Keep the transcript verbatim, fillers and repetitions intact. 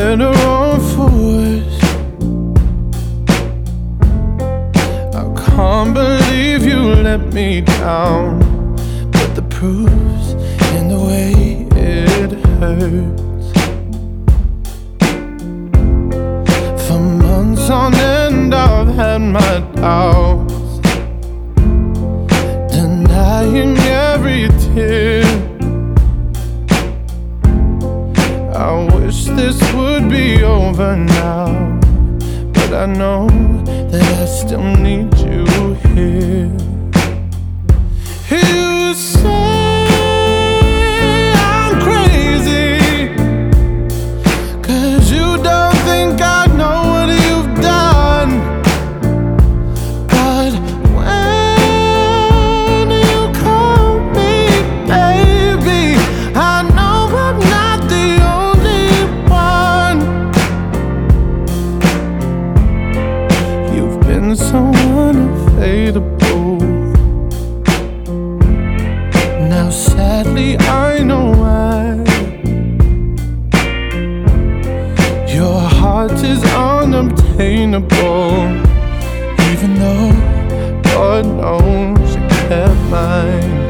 better or for worse. I can't believe you let me down, but the proof's in the way it hurts. For months on end I've had my doubts, denying every tear. I wish this would be over now, but I know that I still need you here. You say I'm crazy, 'cause you don't think I know what you've done. But when you call me baby, I know I'm not the only one. You've been so unavailable. Now sadly I know why. Your heart is unobtainable, even though God knows you kept mine.